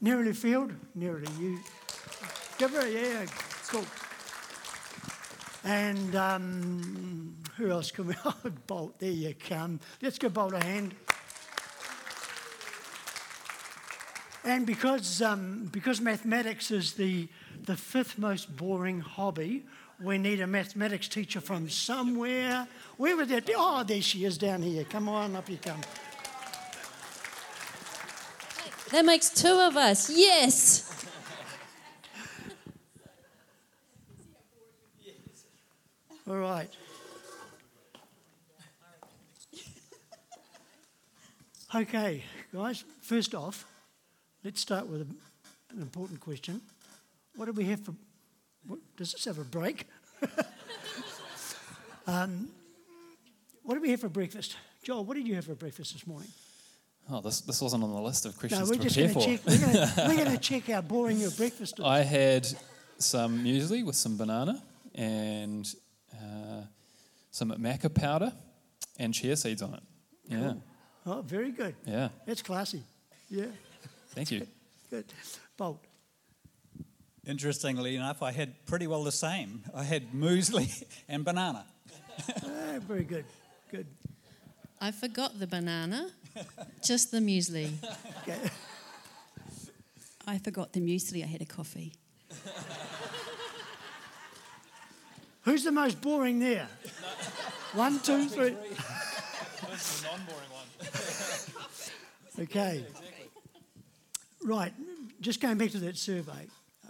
Nerily Field, Nerily, you give her, yeah, cool. And who else can we? Oh, Bolt, there you come. Let's give Bolt a hand. And because mathematics is the fifth most boring hobby, we need a mathematics teacher from somewhere. Where was that? Oh, there she is down here. Come on, up you come. That makes two of us. Yes. All right. Okay, guys, first off, let's start with an important question. What do we have for... does this have a break? What do we have for breakfast? Joel, what did you have for breakfast this morning? Oh, this wasn't on the list of questions No, we're to just prepare going to for. check. We're going to check how boring your breakfast is. I had some muesli with some banana and some maca powder and chia seeds on it. Yeah. Cool. Oh, very good. Yeah. That's classy. Yeah. Thank you. Good. Bolt. Interestingly enough, I had pretty well the same. I had muesli and banana. Very good. Good. I forgot the banana, just the muesli. Okay. I forgot the muesli. I had a coffee. Who's the most boring there? 1, 2, 3. That's the non-boring one. Okay. Right. Just going back to that survey.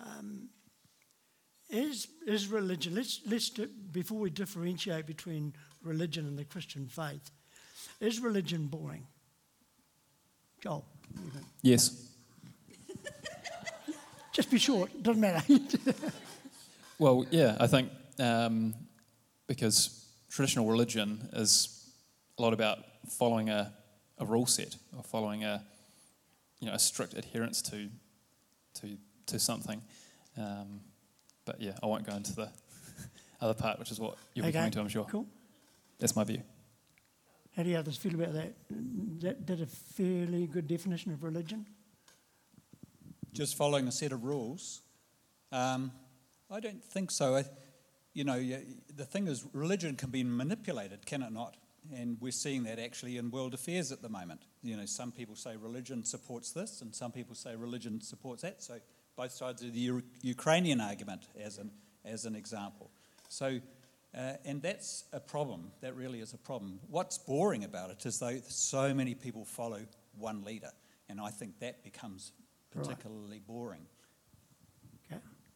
Is religion? Let's before we differentiate between religion and the Christian faith. Is religion boring? Joel. What do you think? Yes. Just be short. Doesn't matter. Well, yeah, I think because traditional religion is a lot about following a rule set or following a strict adherence to something. But yeah, I won't go into the other part, which is what you'll be coming to, I'm sure. Cool. That's my view. How do you others feel about that? That a fairly good definition of religion? Just following a set of rules? I don't think so. The thing is, religion can be manipulated, can it not? And we're seeing that actually in world affairs at the moment. Some people say religion supports this, and some people say religion supports that. So both sides of the Ukrainian argument, as an example. So, and that's a problem. That really is a problem. What's boring about it is though so many people follow one leader, and I think that becomes particularly boring. Okay.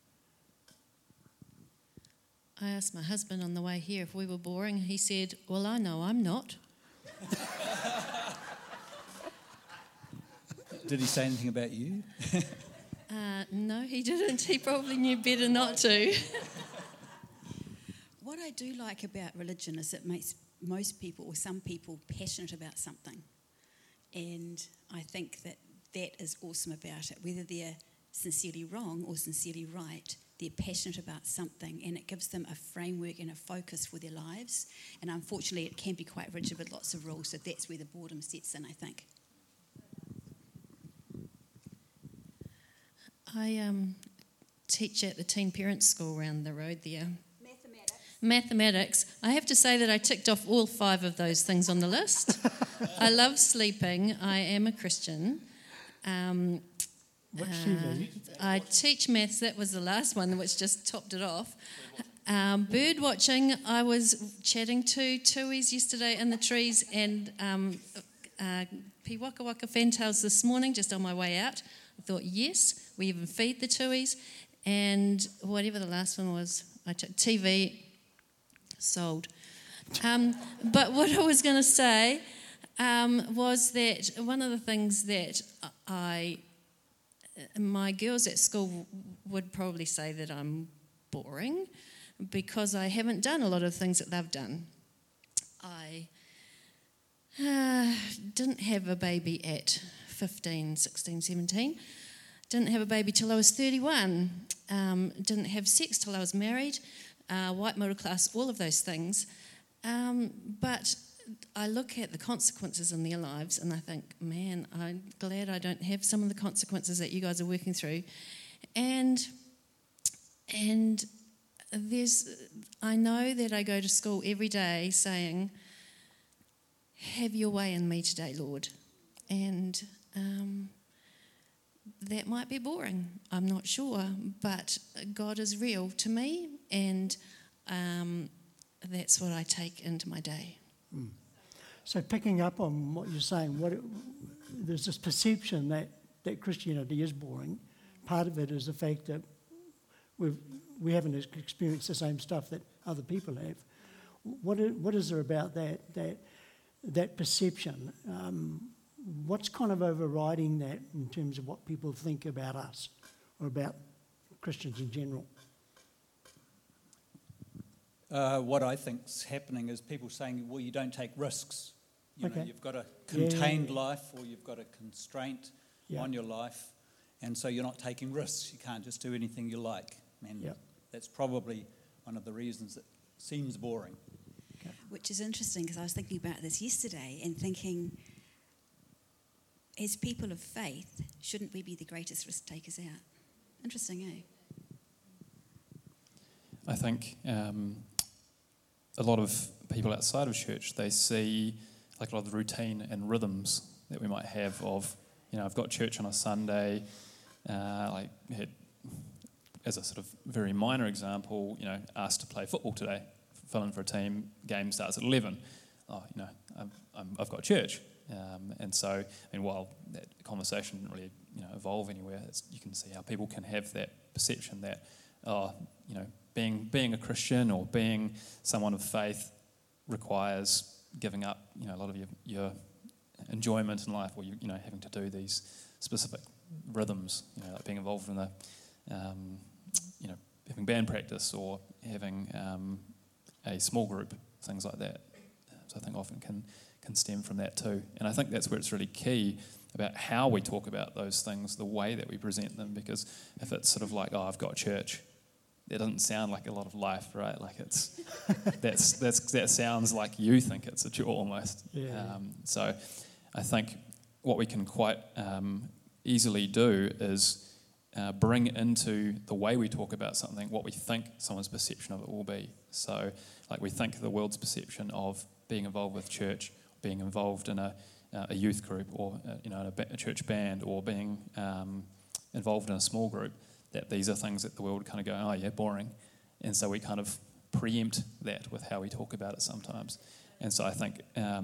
I asked my husband on the way here if we were boring. He said, "Well, I know I'm not." Did he say anything about you? No, he didn't. He probably knew better not to. What I do like about religion is it makes most people or some people passionate about something. And I think that is awesome about it. Whether they're sincerely wrong or sincerely right, they're passionate about something and it gives them a framework and a focus for their lives. And unfortunately, it can be quite rigid with lots of rules, so that's where the boredom sets in, I think. I teach at the teen parents school around the road there. Mathematics. I have to say that I ticked off all 5 of those things on the list. I love sleeping. I am a Christian. I teach maths. That was the last one, which just topped it off. Bird watching. I was chatting to tuis yesterday in the trees and Piwaka Waka fantails this morning just on my way out. I thought, yes, we even feed the tuis. And whatever the last one was, I took TV, sold. But what I was going to say was that one of the things that my girls at school would probably say that I'm boring because I haven't done a lot of things that they've done. I didn't have a baby at 15, 16, 17. Didn't have a baby till I was 31. Didn't have sex till I was married. White middle class, all of those things. But I look at the consequences in their lives and I think, man, I'm glad I don't have some of the consequences that you guys are working through. And I know that I go to school every day saying, have your way in me today, Lord. And that might be boring, I'm not sure, but God is real to me, and that's what I take into my day. So picking up on what you're saying, there's this perception that Christianity is boring. Part of it is the fact that we haven't experienced the same stuff that other people have. What is there about that perception? What's kind of overriding that in terms of what people think about us or about Christians in general? What I think's happening is people saying, well, you don't take risks. You know, Okay. you've got a contained life, or you've got a constraint on your life, and so you're not taking risks. You can't just do anything you like. And that's probably one of the reasons it seems boring. Okay. Which is interesting, because I was thinking about this yesterday and thinking, as people of faith, shouldn't we be the greatest risk takers out? Interesting, eh? I think a lot of people outside of church, they see like a lot of the routine and rhythms that we might have of, you know, I've got church on a Sunday, like had, as a sort of very minor example, you know, asked to play football today, fill in for a team, game starts at 11. Oh, you know, I've got church. And so, I mean, while that conversation didn't really, you know, evolve anywhere, you can see how people can have that perception that, oh, you know, being a Christian or being someone of faith requires giving up, you know, a lot of your enjoyment in life, or you know, having to do these specific rhythms, you know, like being involved in the, you know, having band practice or having a small group, things like that. So I think often can stem from that too. And I think that's where it's really key about how we talk about those things, the way that we present them, because if it's sort of like, oh, I've got church, that doesn't sound like a lot of life, right? Like it's that sounds like you think it's a chore almost. Yeah. So I think what we can quite easily do is bring into the way we talk about something what we think someone's perception of it will be. So like we think the world's perception of being involved with church, being involved in a youth group, or you know, in a church band, or being involved in a small group, that these are things that the world kind of go, oh yeah, boring. And so we kind of preempt that with how we talk about it sometimes. And so I think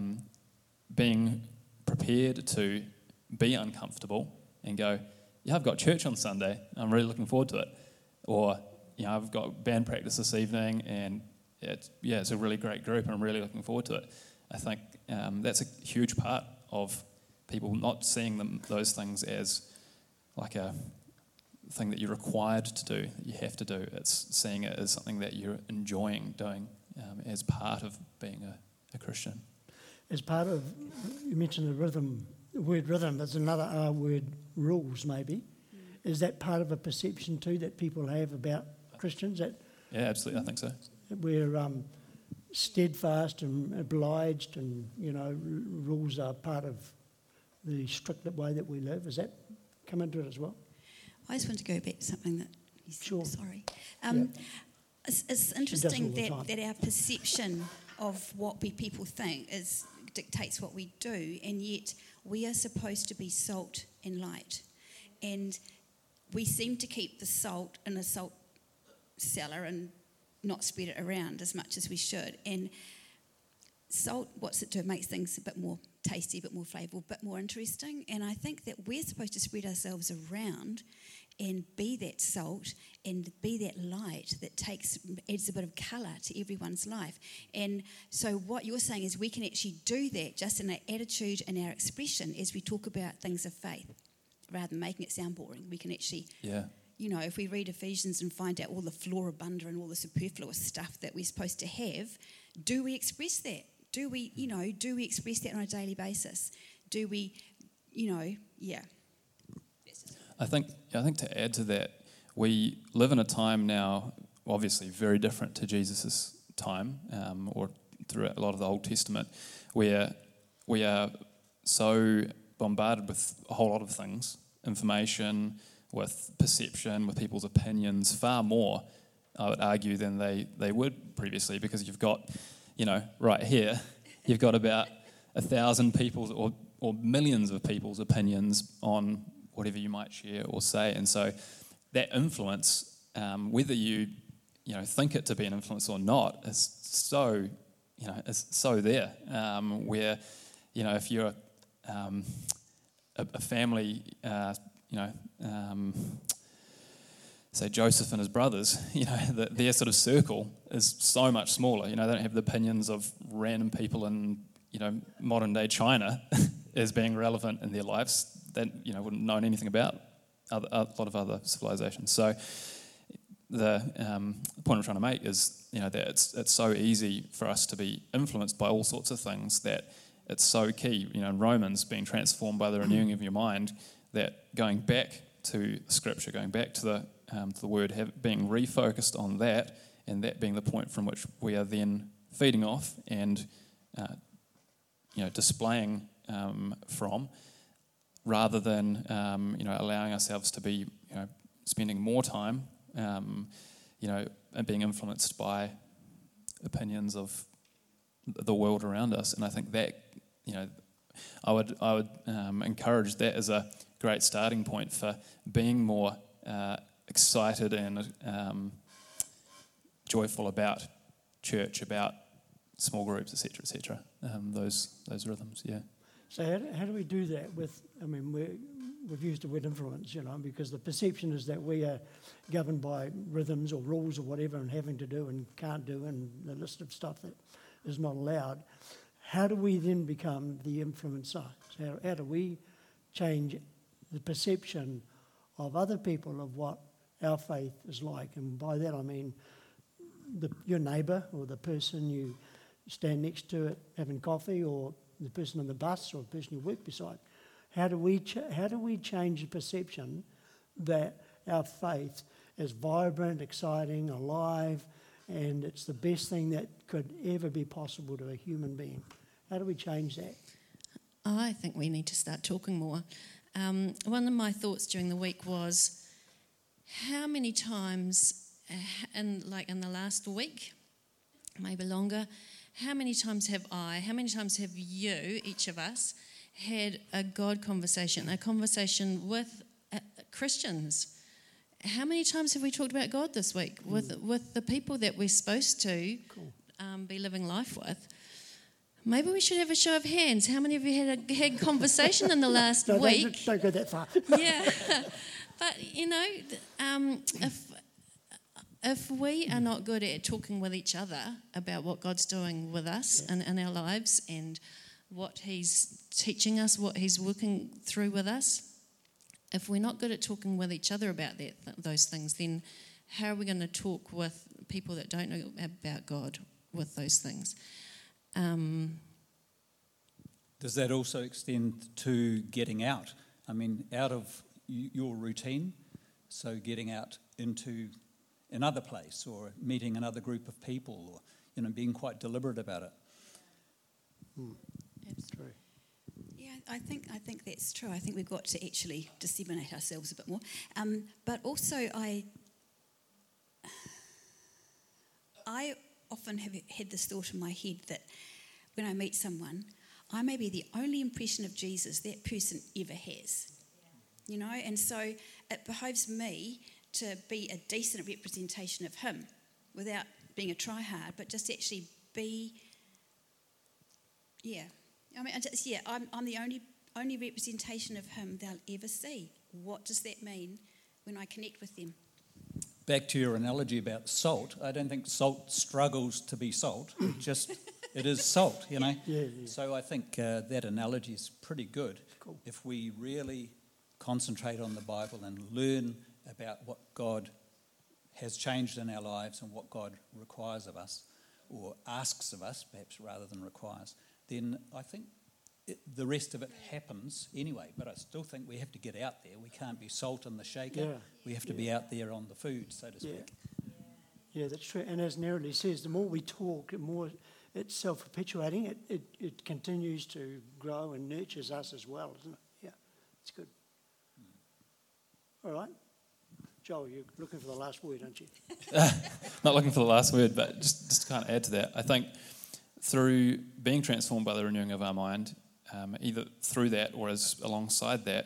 being prepared to be uncomfortable and go, yeah, I've got church on Sunday, I'm really looking forward to it. Or, you know, I've got band practice this evening and it's a really great group and I'm really looking forward to it. I think that's a huge part of people not seeing those things as like a thing that you're required to do, that you have to do. It's seeing it as something that you're enjoying doing as part of being a Christian. As part of, you mentioned the word rhythm, there's another R word, rules maybe. Is that part of a perception too that people have about Christians? Yeah, absolutely, I think so. We're steadfast and obliged, and, you know, rules are part of the strict way that we live. Does that come into it as well? I just want to go back to something that you said. Sure. Sorry. Yeah. It's interesting all the that our perception of what people think dictates what we do, and yet we are supposed to be salt and light. And we seem to keep the salt in a salt cellar and not spread it around as much as we should. And salt, what's it do? It makes things a bit more tasty, a bit more flavourful, a bit more interesting. And I think that we're supposed to spread ourselves around and be that salt and be that light that adds a bit of colour to everyone's life. And so what you're saying is we can actually do that just in our attitude and our expression as we talk about things of faith, rather than making it sound boring. We can actually, you know, if we read Ephesians and find out all the floribunda and all the superfluous stuff that we're supposed to have, do we express that? Do we express that on a daily basis? Do we, I think to add to that, we live in a time now, obviously very different to Jesus' time, or throughout a lot of the Old Testament, where we are so bombarded with a whole lot of things, information, with perception, with people's opinions, far more, I would argue, than they would previously, because you've got, right here, you've got about 1,000 people's or millions of people's opinions on whatever you might share or say. And so that influence, whether you think it to be an influence or not, is so, is so there. Where, if you're a family, say Joseph and his brothers, their sort of circle is so much smaller. They don't have the opinions of random people in, modern day China as being relevant in their lives. They, wouldn't know anything about a lot of other civilizations. So the point I'm trying to make is, that it's so easy for us to be influenced by all sorts of things that it's so key. In Romans, being transformed by the renewing of your mind, that going back to Scripture, going back to the Word, being refocused on that, and that being the point from which we are then feeding off and displaying from, rather than allowing ourselves to be spending more time and being influenced by opinions of the world around us. And I think that I would encourage that as a great starting point for being more excited and joyful about church, about small groups, etc., etc. Those rhythms, yeah. So how do we do that we've used the word influence, because the perception is that we are governed by rhythms or rules or whatever, and having to do and can't do, and the list of stuff that is not allowed. How do we then become the influencer? How do we change the perception of other people of what our faith is like? And by that I mean your neighbour, or the person you stand next to it having coffee, or the person on the bus, or the person you work beside. How do we change the perception that our faith is vibrant, exciting, alive, and it's the best thing that could ever be possible to a human being? How do we change that? I think we need to start talking more. One of my thoughts during the week was, how many times, in the last week, maybe longer, how many times have you, each of us, had a God conversation, a conversation with Christians? How many times have we talked about God this week with the people that we're supposed to be living life with? Maybe we should have a show of hands. How many of you had conversation in the last week? Don't go that far. Yeah, but if we are not good at talking with each other about what God's doing with us and in our lives, and what He's teaching us, what He's working through with us, if we're not good at talking with each other about those things, then how are we going to talk with people that don't know about God with those things? Does that also extend to getting out? Out of your routine, so getting out into another place, or meeting another group of people, or being quite deliberate about it. That's true. Yeah, I think that's true. I think we've got to actually disseminate ourselves a bit more. But also, I often have had this thought in my head that when I meet someone, I may be the only impression of Jesus that person ever has. And so it behoves me to be a decent representation of Him, without being a try-hard, but just actually be. Yeah, I'm the only representation of Him they'll ever see. What does that mean when I connect with them? Back to your analogy about salt, I don't think salt struggles to be salt. It is salt, Yeah. So I think that analogy is pretty good. Cool. If we really concentrate on the Bible and learn about what God has changed in our lives and what God requires of us, or asks of us, perhaps rather than requires, then I think the rest of it happens anyway. But I still think we have to get out there. We can't be salt in the shaker. Yeah. We have to be out there on the food, so to speak. Yeah, that's true. And as Nerily says, the more we talk, the more it's self-perpetuating. It continues to grow and nurtures us as well, isn't it? Yeah, it's good. All right. Joel, you're looking for the last word, aren't you? Not looking for the last word, but just to kind of add to that, I think through being transformed by the renewing of our mind, either through that or as alongside that,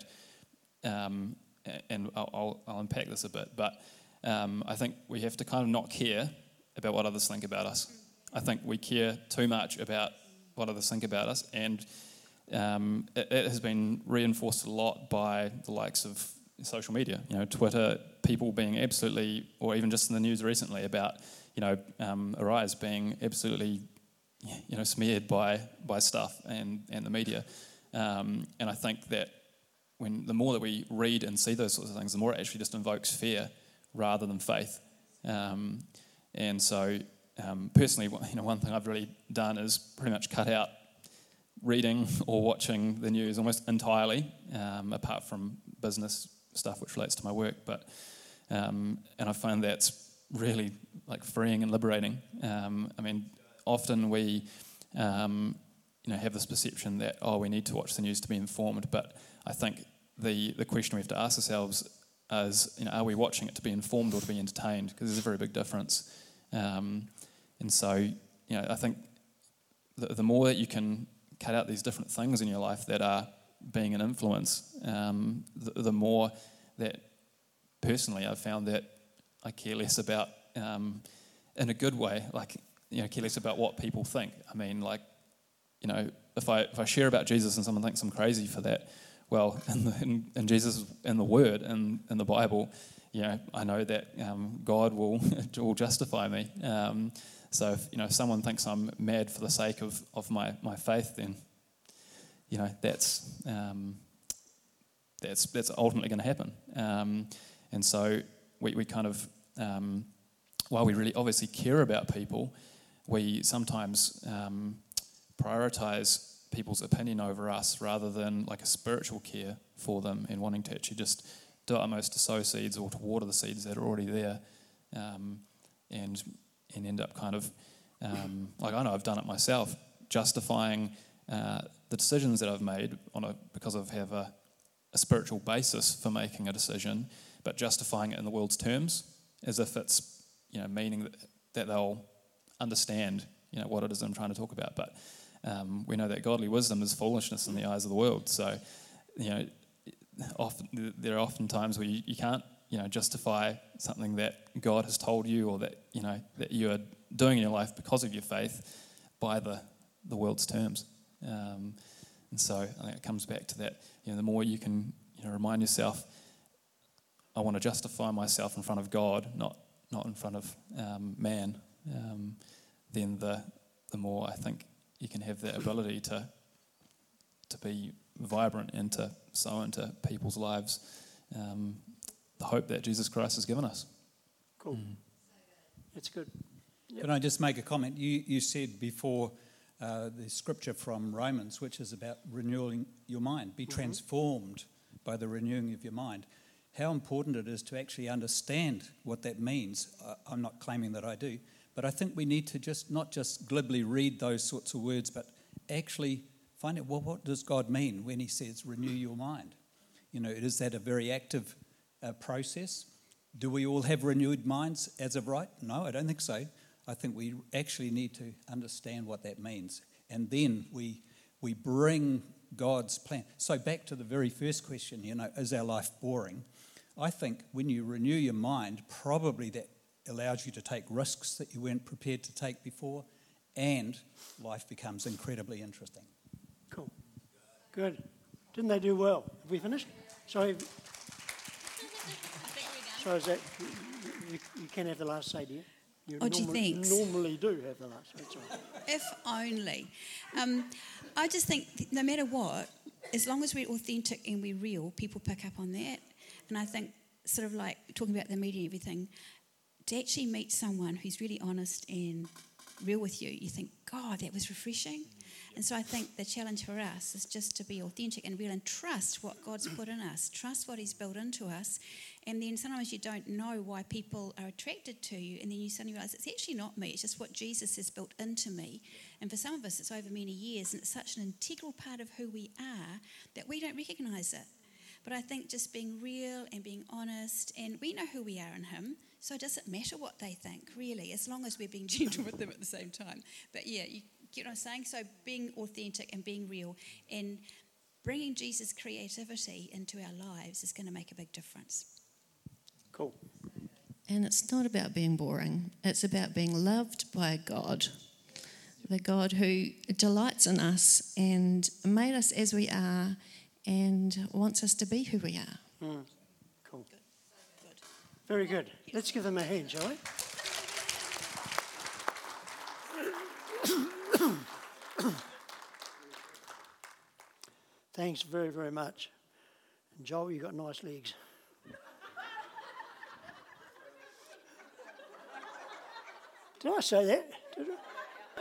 and I'll unpack this a bit, but I think we have to kind of not care about what others think about us. I think we care too much about what others think about us, and it has been reinforced a lot by the likes of social media, Twitter, people being absolutely, or even just in the news recently about, Arise being absolutely, smeared by stuff and the media. And I think that the more that we read and see those sorts of things, the more it actually just invokes fear rather than faith. And so, personally, one thing I've really done is pretty much cut out reading or watching the news almost entirely, apart from business stuff which relates to my work. But and I find that's really freeing and liberating. Often we have this perception that we need to watch the news to be informed, but I think the question we have to ask ourselves is, are we watching it to be informed or to be entertained? Because there's a very big difference. And so, I think the more that you can cut out these different things in your life that are being an influence, the more that personally I've found that I care less about, in a good way, care less about what people think. If I share about Jesus and someone thinks I'm crazy for that, well, in Jesus, in the Word, in the Bible, I know that God will justify me. So if someone thinks I'm mad for the sake of my faith, then that's ultimately going to happen. And so we kind of, while we really obviously care about people, we sometimes prioritize people's opinion over us rather than a spiritual care for them and wanting to actually just do our most to sow seeds or to water the seeds that are already there, and end up kind of, I know I've done it myself, justifying the decisions that I've made because I have a spiritual basis for making a decision, but justifying it in the world's terms as if it's meaning that they'll understand what it is I'm trying to talk about. But we know that godly wisdom is foolishness in the eyes of the world. So there are often times where you can't justify something that God has told you or that that you are doing in your life because of your faith by the world's terms. And so I think it comes back to that. The more you can remind yourself, I want to justify myself in front of God, not in front of man, then the more I think you can have that ability to be vibrant and to sow into people's lives the hope that Jesus Christ has given us. Cool. It's good. Yep. Can I just make a comment? You said before the scripture from Romans, which is about renewing your mind. Be transformed by the renewing of your mind. How important it is to actually understand what that means. I'm not claiming that I do, but I think we need to not just glibly read those sorts of words, but actually find out, what does God mean when he says renew your mind? Is that a very active process? Do we all have renewed minds as of right? No, I don't think so. I think we actually need to understand what that means. And then we bring God's plan. So back to the very first question, is our life boring? I think when you renew your mind, probably that allows you to take risks that you weren't prepared to take before, and life becomes incredibly interesting. Cool. Good. Didn't they do well? Have we finished? Sorry. So is that, you can have the last say, dear? You normally do have the last. That's right. If only. I just think no matter what, as long as we're authentic and we're real, people pick up on that. And I think sort of like talking about the media and everything, to actually meet someone who's really honest and real with you, you think, God, that was refreshing. And so I think the challenge for us is just to be authentic and real and trust what God's put in us, trust what he's built into us. And then sometimes you don't know why people are attracted to you, and then you suddenly realise it's actually not me, it's just what Jesus has built into me. And for some of us, it's over many years, and it's such an integral part of who we are that we don't recognise it. But I think just being real and being honest, and we know who we are in him, so it doesn't matter what they think, really, as long as we're being gentle with them at the same time. But yeah, you get what I'm saying? So being authentic and being real and bringing Jesus' creativity into our lives is going to make a big difference. Cool. And it's not about being boring. It's about being loved by God, the God who delights in us and made us as we are and wants us to be who we are. Cool. Good. Very good. Let's give them a hand, shall we? Thanks very, very much. And Joel, you've got nice legs. Did I say that? Did I?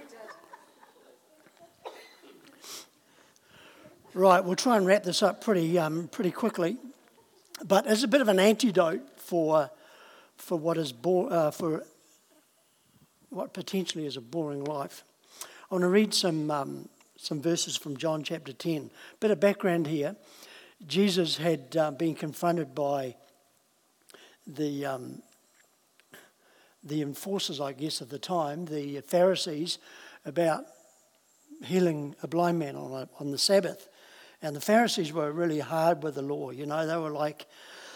Right, we'll try and wrap this up pretty quickly. But as a bit of an antidote for what is for what potentially is a boring life, I want to read some verses from John chapter 10. Bit of background here. Jesus had been confronted by the enforcers, I guess, of the time, the Pharisees, about healing a blind man on the Sabbath. And the Pharisees were really hard with the law. You know, they were like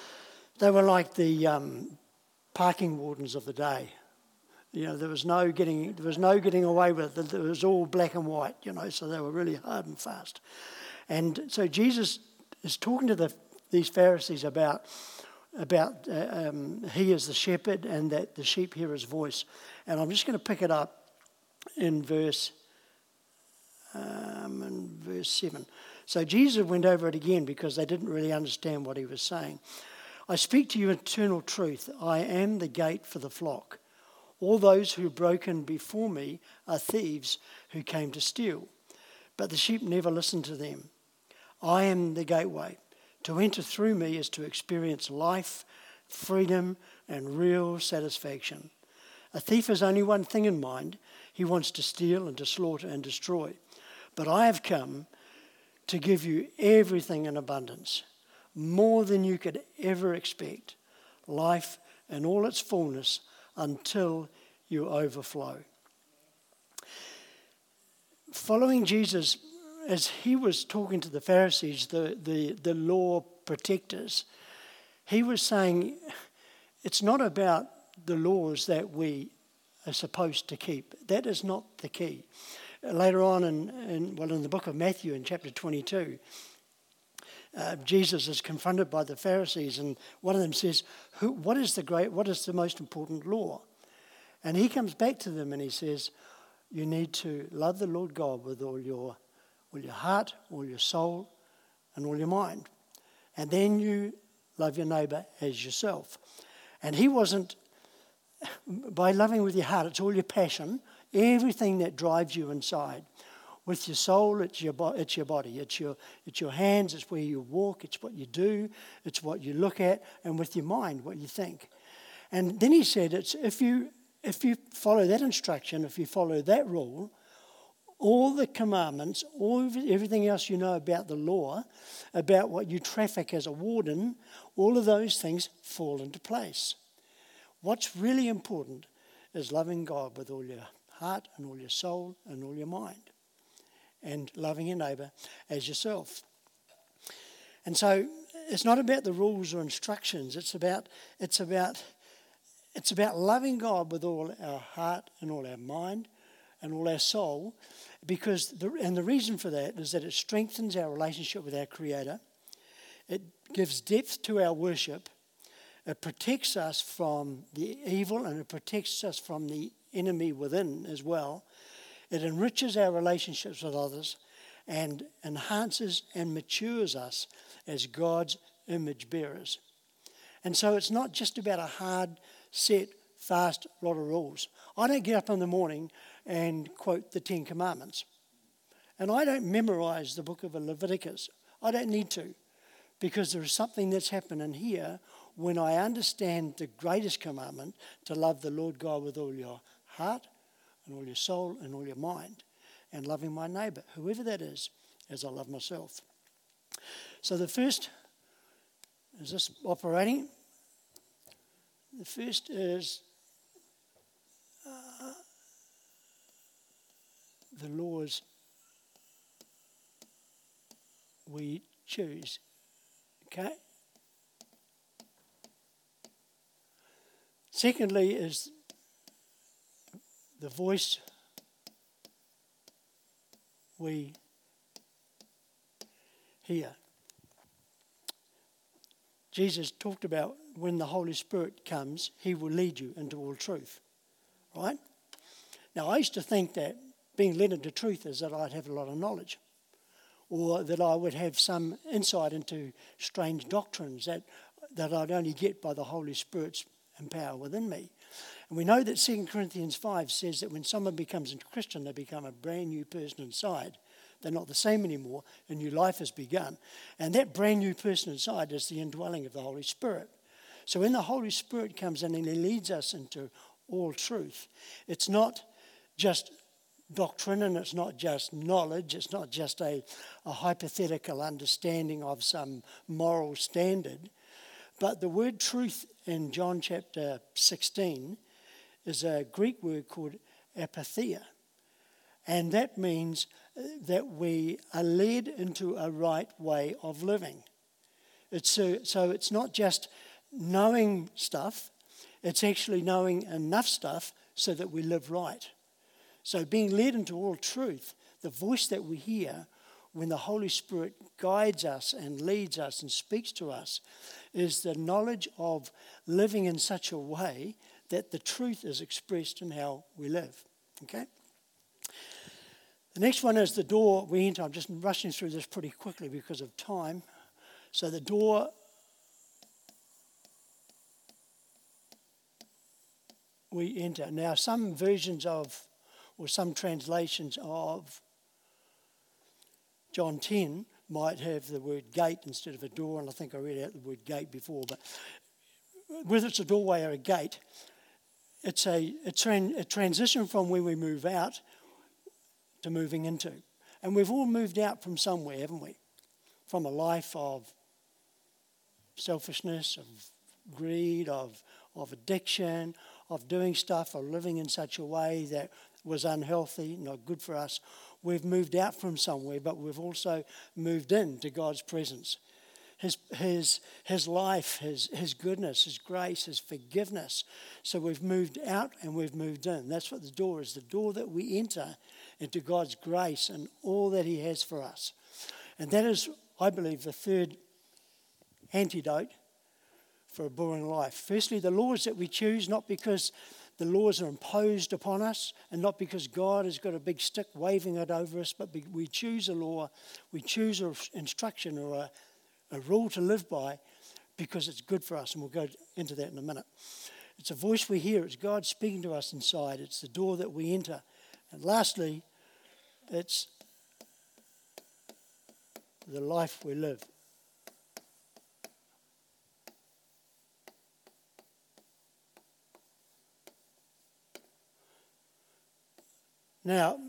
the parking wardens of the day. You know, there was no getting away with it. It was all black and white. You know, so they were really hard and fast. And so Jesus is talking to these Pharisees about he is the shepherd and that the sheep hear his voice. And I'm just going to pick it up in verse 7. So Jesus went over it again because they didn't really understand what he was saying. I speak to you eternal truth. I am the gate for the flock. All those who broke in before me are thieves who came to steal. But the sheep never listened to them. I am the gateway. To enter through me is to experience life, freedom, and real satisfaction. A thief has only one thing in mind. He wants to steal and to slaughter and destroy. But I have come to give you everything in abundance, more than you could ever expect, life in all its fullness until you overflow. Following Jesus, as he was talking to the Pharisees, the law protectors, he was saying it's not about the laws that we are supposed to keep. That is not the key. Later on in the book of Matthew in chapter 22, Jesus is confronted by the Pharisees, and one of them says, what is the most important law? And he comes back to them and he says, you need to love the Lord God with all your heart, all your soul, and all your mind. And then you love your neighbour as yourself. And he wasn't, by loving with your heart, it's all your passion, everything that drives you inside. With your soul, it's your body, it's your hands, it's where you walk, it's what you do, it's what you look at, and with your mind, what you think. And then he said, it's if you follow that instruction, if you follow that rule, all the commandments, everything else you know about the law, about what you traffic as a warden, all of those things fall into place. What's really important is loving God with all your heart and all your soul and all your mind, and loving your neighbour as yourself. And so it's not about the rules or instructions. It's about loving God with all our heart and all our mind and all our soul, because the reason for that is that it strengthens our relationship with our Creator. It gives depth to our worship. It protects us from the evil, and it protects us from the enemy within as well. It enriches our relationships with others and enhances and matures us as God's image bearers. And so it's not just about a hard, set, fast lot of rules. I don't get up in the morning and quote the 10 Commandments. And I don't memorize the book of Leviticus. I don't need to, because there is something that's happened in here when I understand the greatest commandment, to love the Lord God with all your heart and all your soul and all your mind, and loving my neighbour, whoever that is, as I love myself. So the first, is this operating? The first is the laws we choose. Okay? Secondly is the voice we hear. Jesus talked about when the Holy Spirit comes, he will lead you into all truth. Right? Now, I used to think that being led into truth is that I'd have a lot of knowledge, or that I would have some insight into strange doctrines that I'd only get by the Holy Spirit's power within me. And we know that 2 Corinthians 5 says that when someone becomes a Christian, they become a brand new person inside. They're not the same anymore. A new life has begun. And that brand new person inside is the indwelling of the Holy Spirit. So when the Holy Spirit comes in and he leads us into all truth, it's not just doctrine, and it's not just knowledge, it's not just a hypothetical understanding of some moral standard, but the word truth in John chapter 16 is a Greek word called apatheia, and that means that we are led into a right way of living. So it's not just knowing stuff, it's actually knowing enough stuff so that we live right. So being led into all truth, the voice that we hear when the Holy Spirit guides us and leads us and speaks to us, is the knowledge of living in such a way that the truth is expressed in how we live. Okay? The next one is the door we enter. I'm just rushing through this pretty quickly because of time. So the door we enter. Now, some versions of, or some translations of John 10 might have the word gate instead of a door, and I think I read out the word gate before, but whether it's a doorway or a gate, it's a transition from where we move out to moving into. And we've all moved out from somewhere, haven't we? From a life of selfishness, of greed, of addiction, of doing stuff or living in such a way that was unhealthy, not good for us. We've moved out from somewhere, but we've also moved into God's presence. His life, his goodness, his grace, his forgiveness. So we've moved out and we've moved in. That's what the door is, the door that we enter into God's grace and all that he has for us. And that is, I believe, the third antidote for a boring life. Firstly, the laws that we choose, not because the laws are imposed upon us and not because God has got a big stick waving it over us, but we choose a law, we choose an instruction or a rule to live by because it's good for us, and we'll go into that in a minute. It's a voice we hear, it's God speaking to us inside, it's the door that we enter. And lastly, it's the life we live. Now,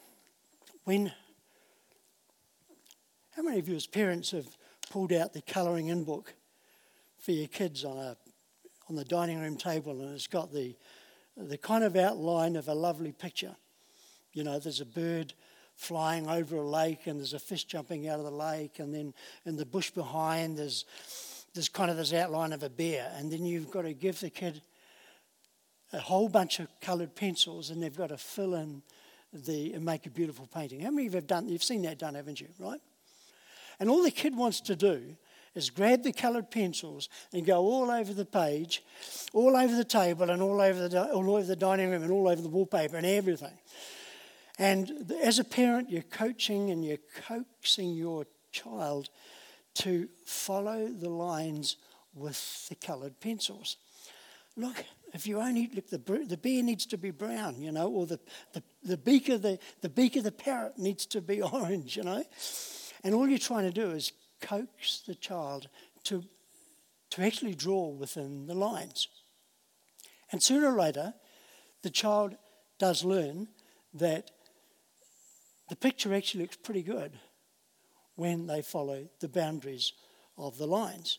how many of you as parents have pulled out the colouring in book for your kids on the dining room table, and it's got the kind of outline of a lovely picture? You know, there's a bird flying over a lake, and there's a fish jumping out of the lake, and then in the bush behind there's kind of this outline of a bear, and then you've got to give the kid a whole bunch of coloured pencils, and they've got to fill in and make a beautiful painting. How many of you you've seen that done, haven't you, right? And all the kid wants to do is grab the coloured pencils and go all over the page, all over the table, and all over the dining room, and all over the wallpaper and everything. And as a parent, you're coaching and you're coaxing your child to follow the lines with the coloured pencils. look, if you only look, the bear needs to be brown, you know, or the beak of the parrot needs to be orange, you know. And all you're trying to do is coax the child to actually draw within the lines. And sooner or later, the child does learn that the picture actually looks pretty good when they follow the boundaries of the lines.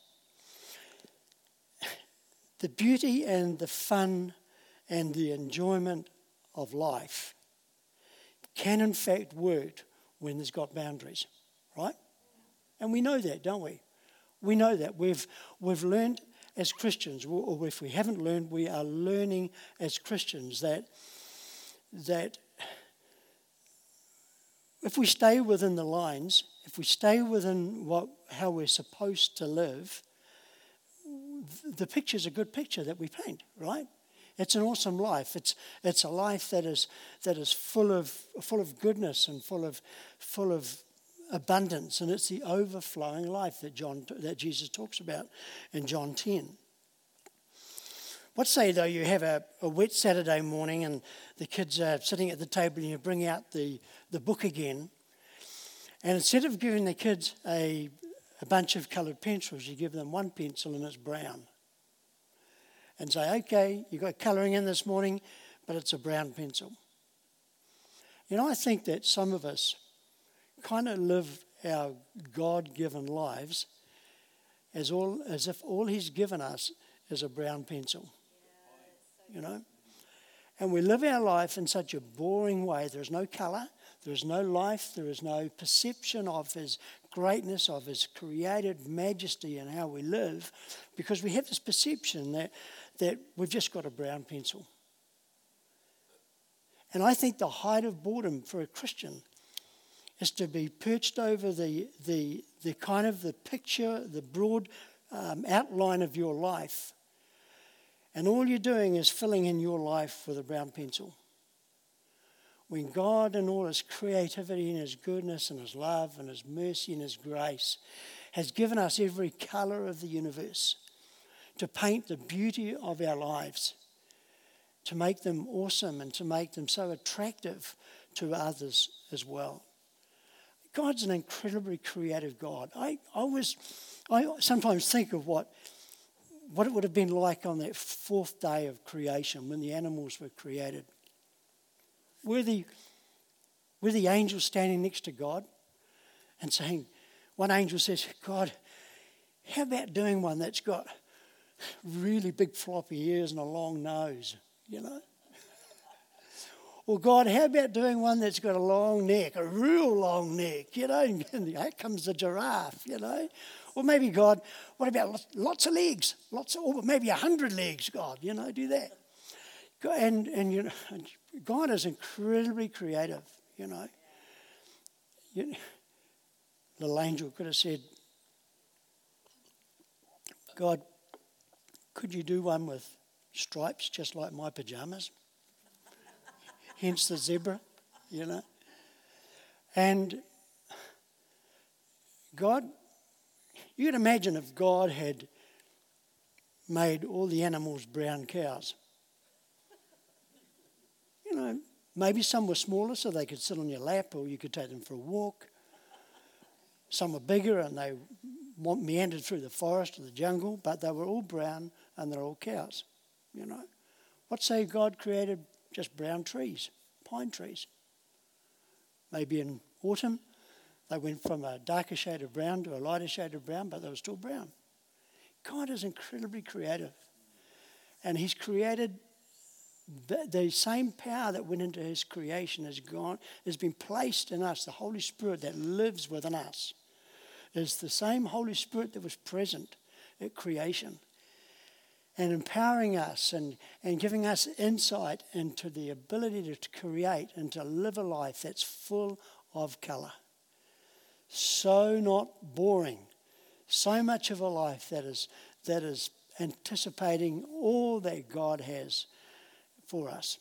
The beauty and the fun and the enjoyment of life can in fact work when there's got boundaries, right? And we know that, don't we? We know that. We've learned as Christians, or if we haven't learned, we are learning as Christians that if we stay within the lines, if we stay within how we're supposed to live, the picture's a good picture that we paint, right? It's an awesome life. It's a life that is full of goodness and full of abundance, and it's the overflowing life that Jesus talks about in John 10. What say though you have a wet Saturday morning and the kids are sitting at the table and you bring out the book again, and instead of giving the kids a bunch of coloured pencils, you give them one pencil and it's brown. And say, okay, you've got colouring in this morning, but it's a brown pencil. You know, I think that some of us kind of live our God-given lives as if all He's given us is a brown pencil. You know? And we live our life in such a boring way. There's no colour, there's no life, there is no perception of His greatness, of His created majesty in how we live, because we have this perception that we've just got a brown pencil. And I think the height of boredom for a Christian is to be perched over the kind of the picture, the broad outline of your life. And all you're doing is filling in your life with a brown pencil. When God, in all His creativity and His goodness and His love and His mercy and His grace, has given us every colour of the universe to paint the beauty of our lives, to make them awesome and to make them so attractive to others as well. God's an incredibly creative God. I sometimes think of what it would have been like on that fourth day of creation when the animals were created. Were the angels standing next to God and saying, one angel says, God, how about doing one that's got really big floppy ears and a long nose, you know? Or God, how about doing one that's got a long neck, a real long neck, you know? And out comes the giraffe, you know? Or maybe God, what about lots of legs? Or maybe 100 legs, God, you know, do that. And you know, God is incredibly creative, you know. Little angel could have said, God, could you do one with stripes just like my pajamas? Hence the zebra, you know. And God, you can imagine if God had made all the animals brown cows. You know, maybe some were smaller so they could sit on your lap or you could take them for a walk. Some were bigger and they meandered through the forest or the jungle, but they were all brown and they're all cows, you know. What say God created just brown trees, pine trees? Maybe in autumn they went from a darker shade of brown to a lighter shade of brown, but they were still brown. God is incredibly creative. And He's created the same power that went into His creation has been placed in us. The Holy Spirit that lives within us is the same Holy Spirit that was present at creation, and empowering us and giving us insight into the ability to create and to live a life that's full of colour. So not boring. So much of a life that is anticipating all that God has for us.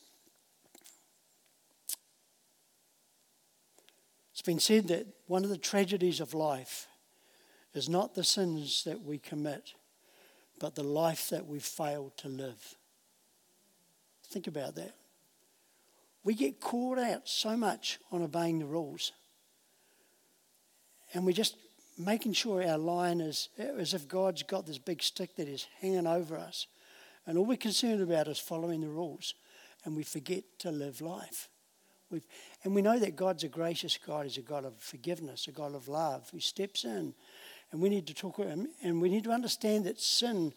It's been said that one of the tragedies of life is not the sins that we commit, but the life that we've failed to live. Think about that. We get caught out so much on obeying the rules. And we're just making sure our line is as if God's got this big stick that is hanging over us. And all we're concerned about is following the rules. And we forget to live life. And we know that God's a gracious God. He's a God of forgiveness, a God of love who steps in. And we need to talk to him. And we need to understand that sin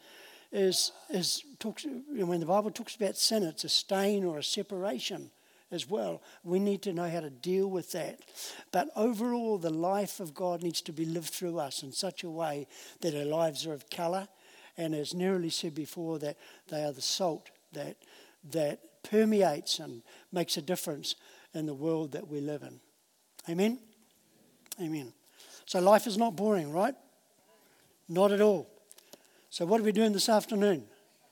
when the Bible talks about sin, it's a stain or a separation as well. We need to know how to deal with that. But overall, the life of God needs to be lived through us in such a way that our lives are of colour. And as Neroli said before, that they are the salt that permeates and makes a difference in the world that we live in. Amen? Amen. So life is not boring, right? Not at all. So what are we doing this afternoon?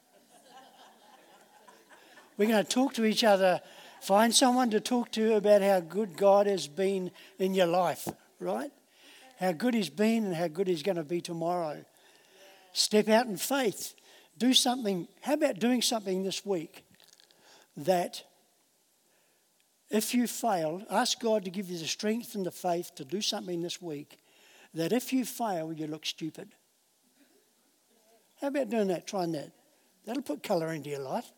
We're going to talk to each other. Find someone to talk to about how good God has been in your life, right? How good he's been and how good he's going to be tomorrow. Step out in faith. Do something. How about doing something this week that if you fail, ask God to give you the strength and the faith to do something this week that if you fail, you look stupid. How about doing that, trying that? That'll put colour into your life.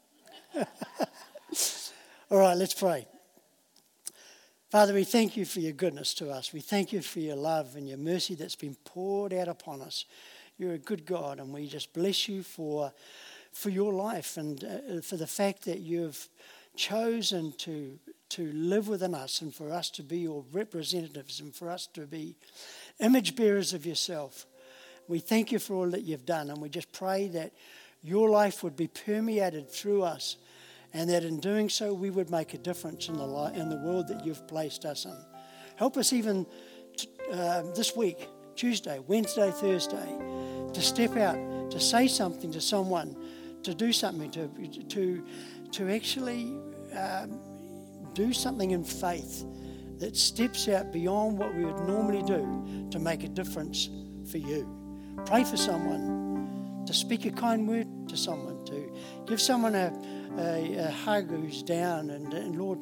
All right, let's pray. Father, we thank you for your goodness to us. We thank you for your love and your mercy that's been poured out upon us. You're a good God, and we just bless you for your life and for the fact that you've chosen to live within us and for us to be your representatives and for us to be image bearers of yourself. We thank you for all that you've done, and we just pray that your life would be permeated through us and that in doing so we would make a difference in the world that you've placed us in. Help us even this week, Tuesday, Wednesday, Thursday, to step out, to say something to someone, to do something, to actually do something in faith that steps out beyond what we would normally do to make a difference for you. Pray for someone, to speak a kind word to someone, to give someone a hug who's down, and Lord,